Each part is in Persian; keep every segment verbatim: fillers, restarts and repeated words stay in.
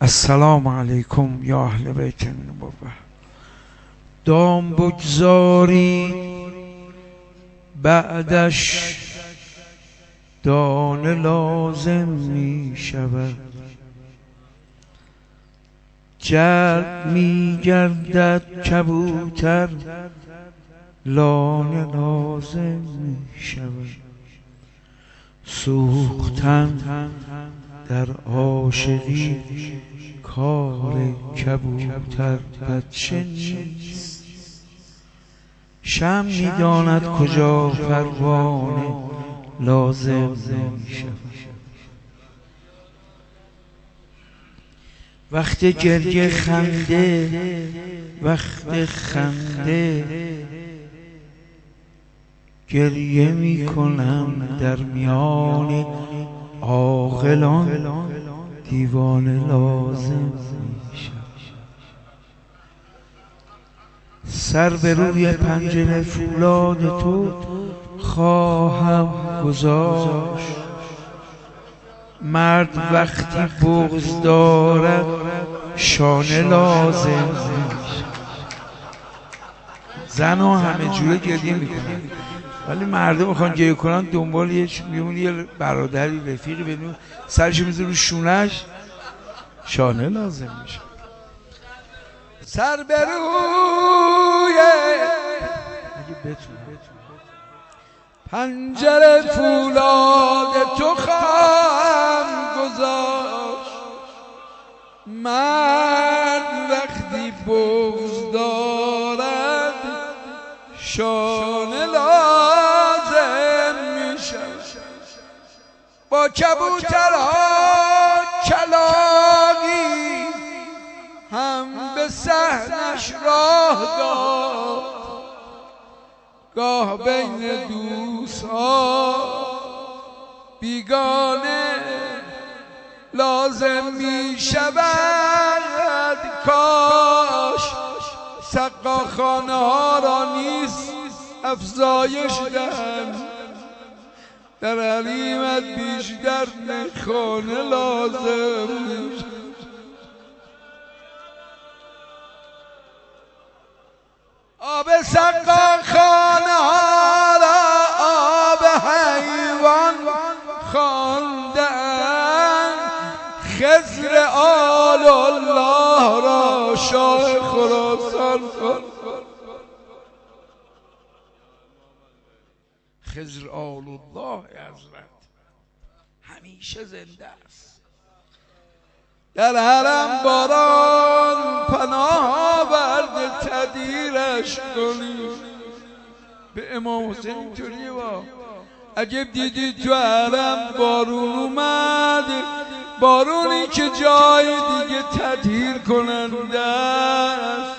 السلام علیکم یا اهل بیت النبوة. دام بگذاری بعدش دانه لازم می شود، جلب می گردد کبوتر لانه لازم می شود. سوختن در عاشقی کار کبوتر بچه نیست، شمع می‌داند کجا پروانه لازم می شود. وقت گریه خنده، وقت خنده گریه می کنم در میان عاقلان دیوانه لازم می شود. سر به روی پنجره فولاد تو خواهم گذاشت، مرد وقتی بغض دارد شانه لازم می شود. زن ها همه جوره گریه می کنن، ولی مردم میخوان گریه کنن دنبال یه یه برادری رفیقی بدون سرش میذاره رو شونش شانه لازم میشه. سر به روی پنجره فولاد تو خواهم گذاشت، مرد وقتی بغض دارد شانه لازم میشه. با کبوترها کلاغی هم به صحنش راه داد، گاه بین دوست‌ها بیگانه لازم می شود. کاش سقاخانه ها را نیست افزایش دهند، در حلیمت بیشتر خانه لازم می شود. آب سقاخانه ها را آب حیوان خواندند، خضر آل الله را شاه خراسان خواند. خضر آل الله حضرت همیشه زنده است. در حرم باران پناه آورده تدیرش کنید. به امام حسین اینطوریه با عجب دیدی تو حرم بارون اومد، بارونی که جای دیگه تدهیر کننده است.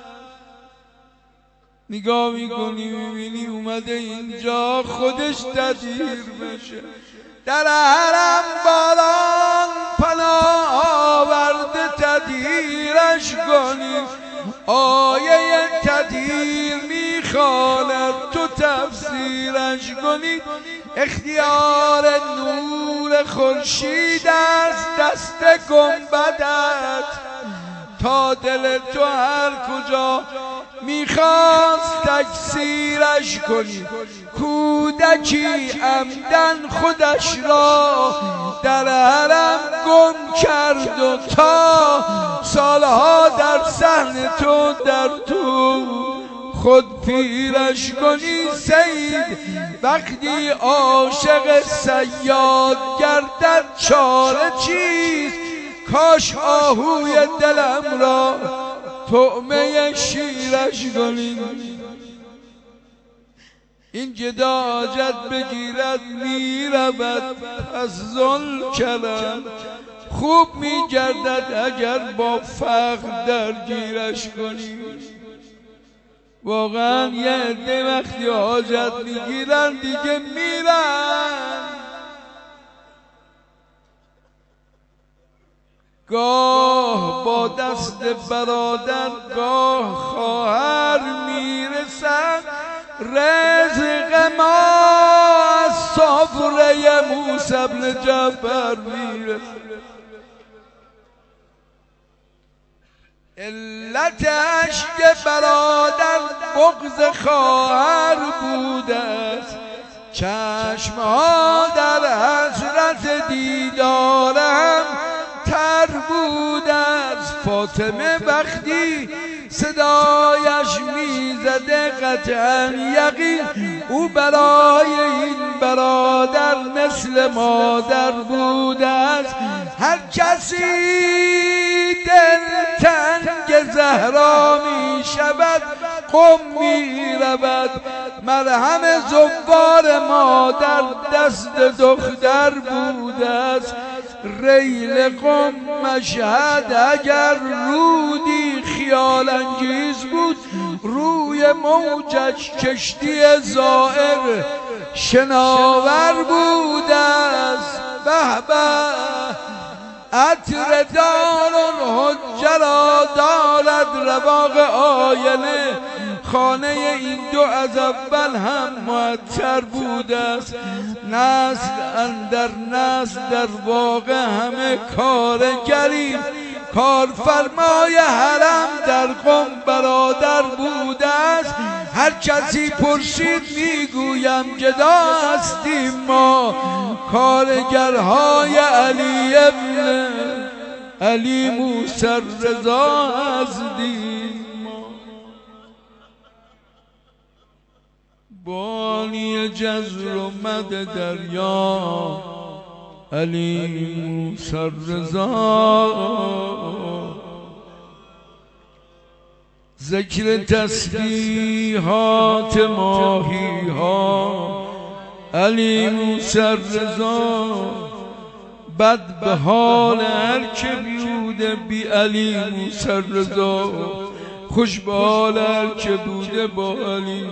نگاه میکنی میبینی اومده اینجا خودش تدهیر بشه. در حرم باران پناه آورده تدهیرش کنی. آیه تدهیر میخواند تو تفسیرش کنی. اختیار نور خورشید است دست گنبدت، تا دل تو هر کجا میخواست تکثیرش کنی. کودکی عمدن خودش را در حرم گم کرد و تا سالها در صحن تو در تو خود پیرش کنی. سید وقتی عاشق صیاد گردد چاره چیست؟ کاش آهوی دلم را طعمه شیرش کنی. این جدا حاجت بگیرد میرود پس ذوالکرم، خوب میگردد اگر با فقر درگیرش کنی. واقعا یه عده وقتی حاجت میگیرن دیگه میرن. گاه با دست برادر گاه خواهر میرسد، رزق ما از سفره موسی بن جعفر میرسد. علتش که برادر بغض خواهر بوده است، چشمها در حسرت دیدارم تر بوده است. فاطمه وقتی صدایش میزده قطعا یقین او برای این برادر مثل مادر بوده است. هر کسی دلتنگ زهرا می شود قم می رود، مرهم زوار مادر دست دختر بوده است. ریل قم مشهد اگر رودی خیال انگیز بود، روی موجش کشتی زائر شناور بوده است. به به عطر دارون حجرا دارد رواق آینه، خانه این دو از اول هم معطر بوده است. نسل اندر نسل در واقع همه کارگریم، کارفرمای حرم در قم برادر بوده است. هر کسی پرسید میگویم گدا هستیم ما، کارگرهای علی ابن علی موسی رضا هستیم ما. بانی جزر و مد دریا علی موسی رضا، ذکر تسبیحات ماهی ها علی موسی رضا، بد به حال هر که بوده بی علی موسی رضا، خوش به حال هر که بوده با علی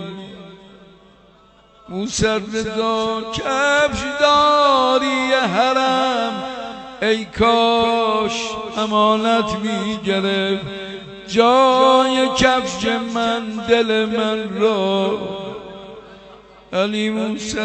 موسی رضا. کفش داری حرم ای کاش امانت می گرفت جای کفش من دل من را علی موسی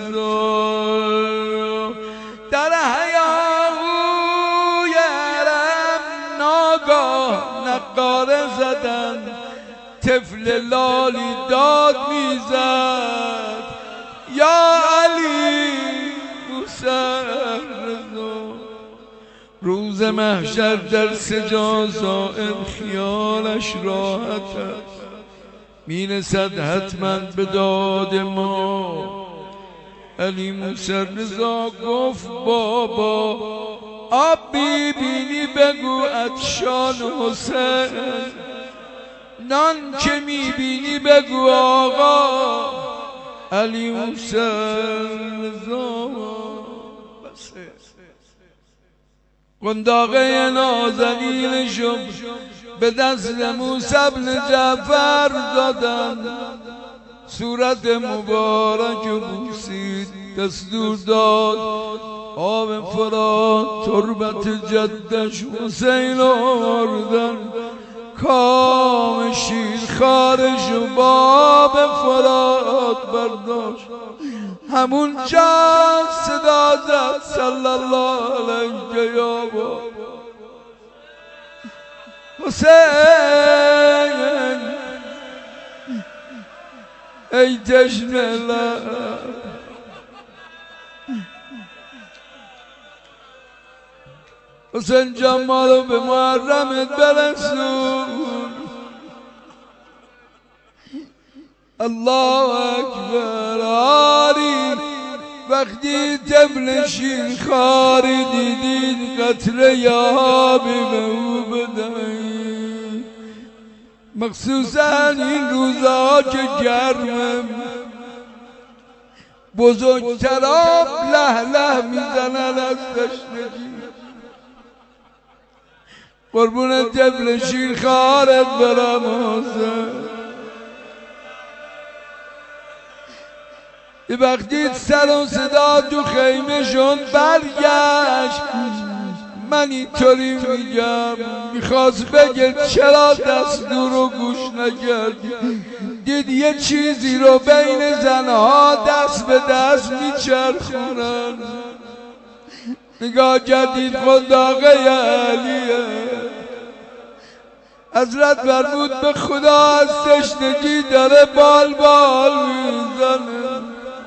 رضا. در هیاهوی حرم ناگاه نقاره زدن، طفل لالی داد میزد یا علی موسی رضا. روز محشر در سجا زائر خیالش راحت است، میرسد حتما به داد ما. علی موسی رضا گفت بابا آب بیبینی بگو عطشان حسین، نان که میبینی بگو آقا علی موسی رضا. قنداقه نازنین شب به دست موسی بن جعفر دادن، صورت مبارک بوسید، دستور داد آب فرات تربت جدش حسین آوردن، کام شیر خارش و باب فرات برداشت. همون جا صدا زد صلی الله علیه یا بابا حسین ای جشن لب. حسین جان ما رو به محرمت برسون. الله اکبر. آری وقتی طفل شیر خاری دیدید قطره یابی به او بدهید، مخصوصا این روزها که گرمه بزرگترا له له میزنن از تشنگی. قربون طفل شیر خارت برم حسین. وقتی سر و صدا تو خیمه شد برگشت، من اینطوری میگم میخواست بگه چرا دستور رو گوش نکردی. دید یه چیزی رو بین زنها دست به دست میچرخونن، نگاه کردید قنداقه علیه. حضرت فرمود به خدا از تشنگی داره بال بال میزنه.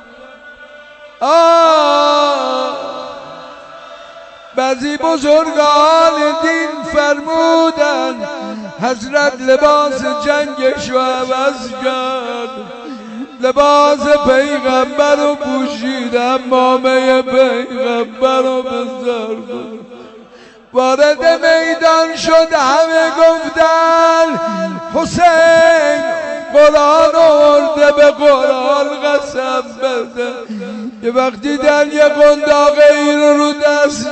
بعضی بزرگان دین فرمودن حضرت لباس جنگش رو عوض کرد، لباس پیغمبر رو پوشید، امامه پیغمبر رو بزر بود. وارد میدان شد، همه گفتن حسین قرآن آورده، به قرآن قسم بده. یه وقت دیدن یه قنداقه ای رو رو دست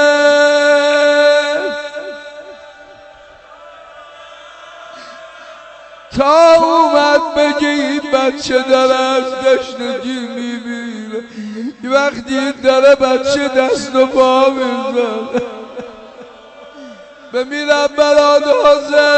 گرفت تا اومد بگه این بچه داره از تشنگی میمیره. یه وقت دید داره بچه دست و پا میزنه، بمیرم برات حسین.